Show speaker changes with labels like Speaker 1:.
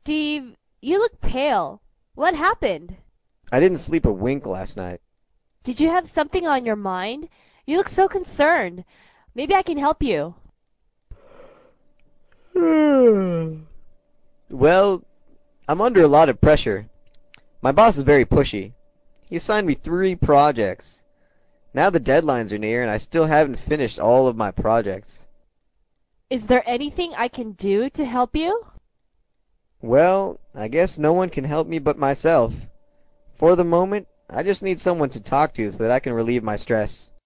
Speaker 1: Steve, you look pale. What happened?
Speaker 2: I didn't sleep a wink last night.
Speaker 1: Did you have something on your mind? You look so concerned. Maybe I can help you.
Speaker 2: Well, I'm under a lot of pressure. My boss is very pushy. He assigned me 3 projects. Now the deadlines are near and I still haven't finished all of my projects.
Speaker 1: Is there anything I can do to help you?
Speaker 2: Well, I guess no one can help me but myself. For the moment, I just need someone to talk to so that I can relieve my stress.